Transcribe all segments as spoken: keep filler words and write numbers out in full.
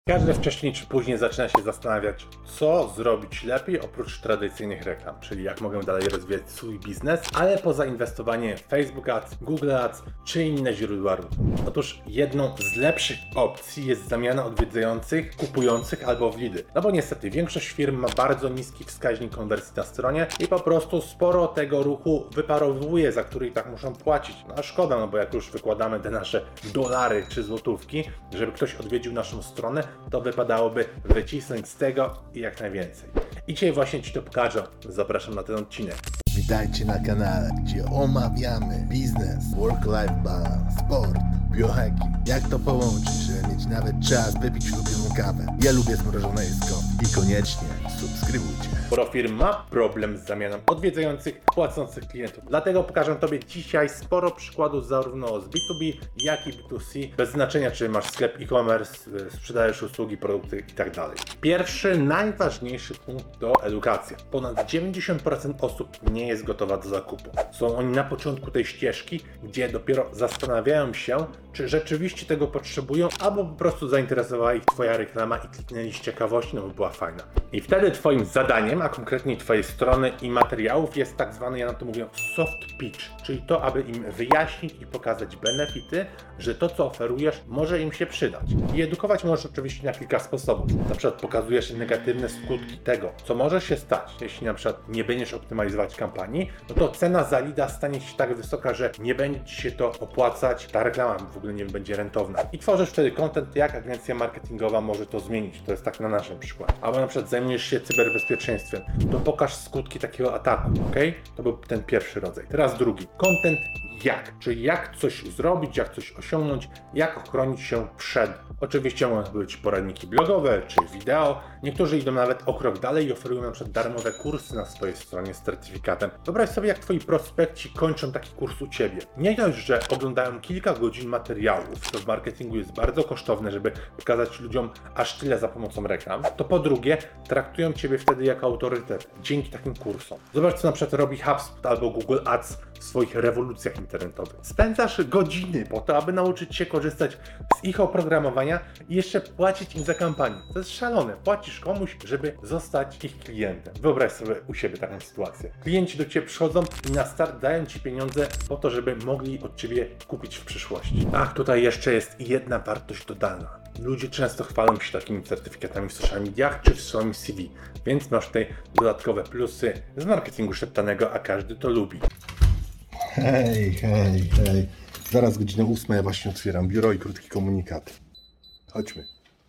Każdy wcześniej czy później zaczyna się zastanawiać, co zrobić lepiej oprócz tradycyjnych reklam, czyli jak mogę dalej rozwijać swój biznes, ale poza inwestowaniem w Facebook Ads, Google Ads czy inne źródła ruchu. Otóż jedną z lepszych opcji jest zamiana odwiedzających, kupujących albo w lidy. No bo niestety większość firm ma bardzo niski wskaźnik konwersji na stronie i po prostu sporo tego ruchu wyparowuje, za który i tak muszą płacić. No a szkoda, no bo jak już wykładamy te nasze dolary czy złotówki, żeby ktoś odwiedził naszą stronę, to wypadałoby wycisnąć z tego jak najwięcej. I dzisiaj właśnie Ci to pokażę. Zapraszam na ten odcinek. Witajcie na kanale, gdzie omawiamy biznes, work-life balance, sport, biohacking. Jak to połączyć, żeby mieć nawet czas wypić ulubioną kawę. Ja lubię zmrożone jedzko i koniecznie subskrybujcie. Sporo firm ma problem z zamianą odwiedzających, płacących klientów. Dlatego pokażę Tobie dzisiaj sporo przykładów zarówno z B dwa B, jak i B dwa C, bez znaczenia czy masz sklep e-commerce, sprzedajesz usługi, produkty itd. Pierwszy, najważniejszy punkt to edukacja. Ponad dziewięćdziesiąt procent osób nie jest gotowa do zakupu. Są oni na początku tej ścieżki, gdzie dopiero zastanawiają się, czy rzeczywiście tego potrzebują, albo po prostu zainteresowała ich Twoja reklama i kliknęli z ciekawości, no bo była fajna. I wtedy Twoim zadaniem, a konkretnie Twojej strony i materiałów jest tak zwany, ja na to mówię, soft pitch, czyli to, aby im wyjaśnić i pokazać benefity, że to, co oferujesz, może im się przydać. I edukować możesz oczywiście na kilka sposobów. Na przykład pokazujesz negatywne skutki tego, co może się stać, jeśli na przykład nie będziesz optymalizować kampanii, no to cena za leada stanie się tak wysoka, że nie będzie Ci się to opłacać, ta reklama w ogóle nie będzie rentowna. I tworzysz wtedy content, jak agencja marketingowa może to zmienić. To jest tak na naszym przykładzie. Albo na przykład zajmujesz się cyberbezpieczeństwem, to pokaż skutki takiego ataku, ok? To był ten pierwszy rodzaj. Teraz drugi. Content jak, czyli jak coś zrobić, jak coś osiągnąć, jak ochronić się przed. Oczywiście mogą być poradniki blogowe czy wideo. Niektórzy idą nawet o krok dalej i oferują na przykład darmowe kursy na swojej stronie z certyfikatem. Wyobraź sobie, jak Twoi prospekci kończą taki kurs u Ciebie. Nie dość, że oglądają kilka godzin materiałów, co w marketingu jest bardzo kosztowne, żeby pokazać ludziom aż tyle za pomocą reklam, to po drugie traktują Ciebie wtedy jako autorytet dzięki takim kursom. Zobacz, co na przykład robi HubSpot albo Google Ads w swoich rewolucjach internetowych. Spędzasz godziny po to, aby nauczyć się korzystać z ich oprogramowania i jeszcze płacić im za kampanię. To jest szalone. Płacisz komuś, żeby zostać ich klientem. Wyobraź sobie u siebie taką sytuację. Klienci do Ciebie przychodzą i na start dają Ci pieniądze po to, żeby mogli od Ciebie kupić w przyszłości. Ach, tutaj jeszcze jest jedna wartość dodana. Ludzie często chwalą się takimi certyfikatami w social mediach czy w swoim C V, więc masz tutaj dodatkowe plusy z marketingu szeptanego, a każdy to lubi. Hej, hej, hej. Zaraz godzina ósma, ja właśnie otwieram biuro i krótki komunikat. Chodźmy.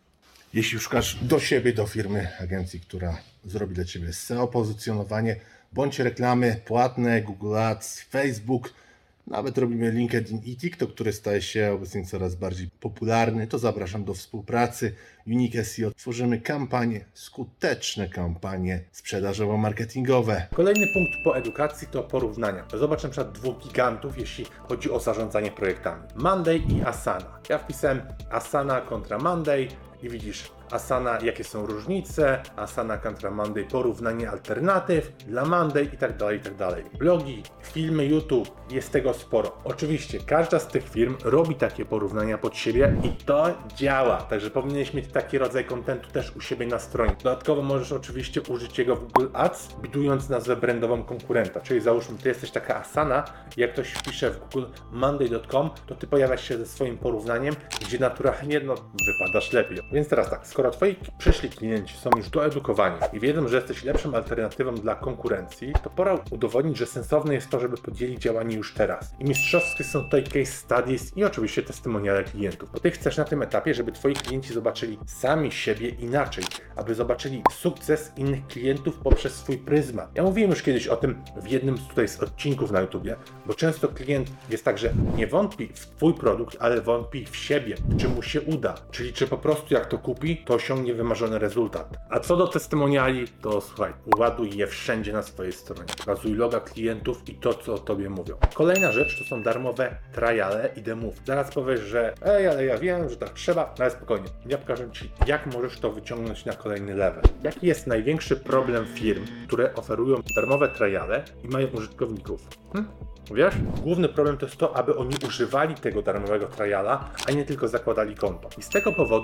Jeśli szukasz do siebie, do firmy, agencji, która zrobi dla Ciebie S E O, pozycjonowanie, bądź reklamy płatne, Google Ads, Facebook, nawet robimy LinkedIn i TikTok, który staje się obecnie coraz bardziej popularny, to zapraszam do współpracy. Unique S E O. Tworzymy kampanie, skuteczne kampanie sprzedażowo-marketingowe. Kolejny punkt po edukacji to porównania. Zobacz na przykład dwóch gigantów, jeśli chodzi o zarządzanie projektami. Monday i Asana. Ja wpisałem Asana kontra Monday i widzisz Asana, jakie są różnice, Asana kontra Monday, porównanie alternatyw dla Monday i tak dalej, i tak dalej. Blogi, filmy, YouTube, jest tego sporo. Oczywiście każda z tych firm robi takie porównania pod siebie i to działa, także powinieneś mieć taki rodzaj kontentu też u siebie na stronie. Dodatkowo możesz oczywiście użyć jego w Google Ads, bidując nazwę brandową konkurenta, czyli załóżmy, ty jesteś taka Asana, jak ktoś wpisze w Google monday kropka com, to ty pojawiasz się ze swoim porównaniem, gdzie naturalnie no, wypadasz lepiej. Więc teraz tak, skoro Twoi przyszli klienci są już doedukowani i wiedzą, że jesteś lepszą alternatywą dla konkurencji, to pora udowodnić, że sensowne jest to, żeby podjęli działanie już teraz. I mistrzowskie są tutaj case studies i oczywiście testimoniale klientów. Bo Ty chcesz na tym etapie, żeby Twoi klienci zobaczyli sami siebie inaczej, aby zobaczyli sukces innych klientów poprzez swój pryzmat. Ja mówiłem już kiedyś o tym w jednym z tutaj z odcinków na YouTubie, bo często klient jest tak, że nie wątpi w Twój produkt, ale wątpi w siebie, czy mu się uda, czyli czy po prostu jak to kupi, to osiągnie wymarzony rezultat. A co do testimoniali, to słuchaj, ładuj je wszędzie na swojej stronie. Pokazuj loga klientów i to, co o Tobie mówią. Kolejna rzecz to są darmowe triale i demów. Zaraz powiesz, że ej, ale ja wiem, że tak trzeba, ale spokojnie. Ja pokażę Ci, jak możesz to wyciągnąć na kolejny level. Jaki jest największy problem firm, które oferują darmowe triale i mają użytkowników? Hm? Wiesz? Główny problem to jest to, aby oni używali tego darmowego triala, a nie tylko zakładali konto. I z tego powodu, oprócz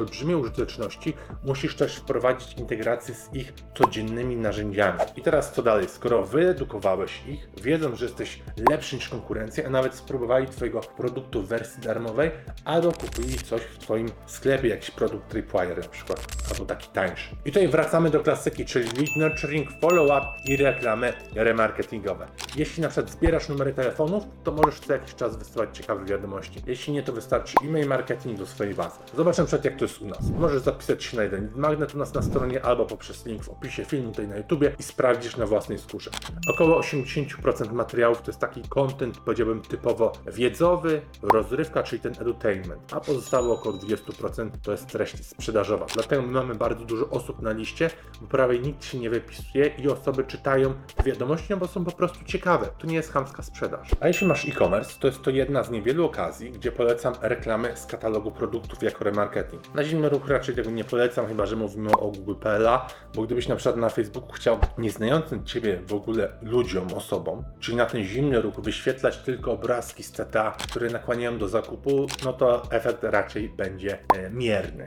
olbrzymiej użyteczności, musisz też wprowadzić integrację z ich codziennymi narzędziami. I teraz co dalej? Skoro wyedukowałeś ich, wiedzą, że jesteś lepszy niż konkurencja, a nawet spróbowali Twojego produktu w wersji darmowej, albo kupili coś w Twoim sklepie, jakiś produkt tripwire na przykład, albo taki tańszy. I tutaj wracamy do klasyki, czyli lead nurturing, follow-up i reklamy remarketingowe. Jeśli na przykład zbierasz numery telefonów, to możesz co jakiś czas wysyłać ciekawe wiadomości. Jeśli nie, to wystarczy e-mail marketing do swojej bazy. Zobacz na przykład, jak to jest u nas. Możesz zapisać się na jeden magnet u nas na stronie, albo poprzez link w opisie filmu tutaj na YouTubie i sprawdzisz na własnej skórze. Około osiemdziesiąt procent materiałów to jest taki content, powiedziałbym typowo wiedzowy, rozrywka, czyli ten edutainment, a pozostałe około dwadzieścia procent to jest treść sprzedażowa. Dlatego my mamy bardzo dużo osób na liście, bo prawie nikt się nie wypisuje i osoby czytają wiadomości, no bo są po prostu ciekawe. To nie jest chamska sprzedaż. A jeśli masz e-commerce, to jest to jedna z niewielu okazji, gdzie polecam reklamy z katalogu produktów jako remarketing. Na zimny ruch raczej tego nie polecam, chyba że mówimy o Google kropka p l, bo gdybyś na przykład na Facebooku chciał nieznającym Ciebie w ogóle ludziom, osobom, czyli na ten zimny ruch wyświetlać tylko obrazki z C T A, które nakłaniają do zakupu, no to efekt raczej będzie e, mierny.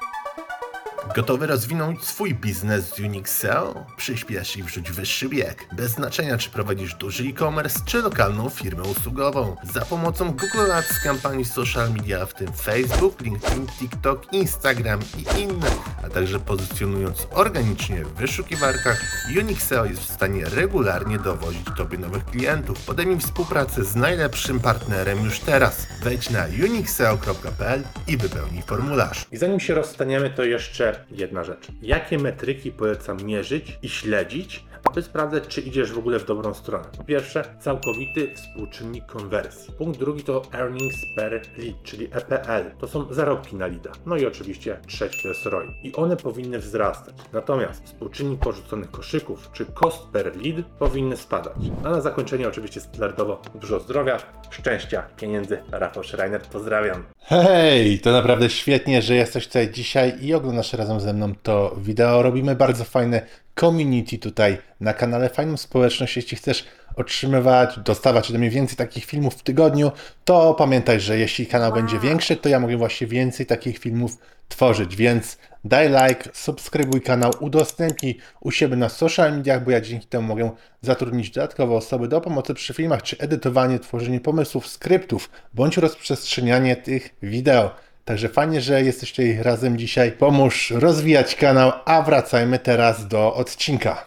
Gotowy rozwinąć swój biznes z Unixeo? Przyspiesz i wrzuć wyższy bieg. Bez znaczenia, czy prowadzisz duży e-commerce, czy lokalną firmę usługową. Za pomocą Google Ads, kampanii social media, w tym Facebook, LinkedIn, TikTok, Instagram i inne, a także pozycjonując organicznie w wyszukiwarkach, Unixeo jest w stanie regularnie dowozić Tobie nowych klientów. Podejmij współpracę z najlepszym partnerem już teraz. Wejdź na unixeo kropka p l i wypełnij formularz. I zanim się rozstaniemy, to jeszcze jedna rzecz. Jakie metryki polecam mierzyć i śledzić, aby sprawdzać, czy idziesz w ogóle w dobrą stronę? Po pierwsze, całkowity współczynnik konwersji. Punkt drugi to earnings per lead, czyli E P L. To są zarobki na leada. No i oczywiście trzeci to jest R O I. I one powinny wzrastać. Natomiast współczynnik porzuconych koszyków, czy cost per lead, powinny spadać. A na zakończenie oczywiście standardowo dużo zdrowia, szczęścia, pieniędzy. Rafał Schreiner, pozdrawiam. Hej, to naprawdę świetnie, że jesteś tutaj dzisiaj i oglądasz razem ze mną to wideo. Robimy bardzo fajne community tutaj na kanale, fajną społeczność. Jeśli chcesz otrzymywać, dostawać ode mnie więcej takich filmów w tygodniu, to pamiętaj, że jeśli kanał będzie większy, to ja mogę właśnie więcej takich filmów tworzyć, więc daj like, subskrybuj kanał, udostępnij u siebie na social mediach, bo ja dzięki temu mogę zatrudnić dodatkowe osoby do pomocy przy filmach, czy edytowanie, tworzenie pomysłów, skryptów, bądź rozprzestrzenianie tych wideo. Także fajnie, że jesteś tutaj razem dzisiaj. Pomóż rozwijać kanał, a wracajmy teraz do odcinka.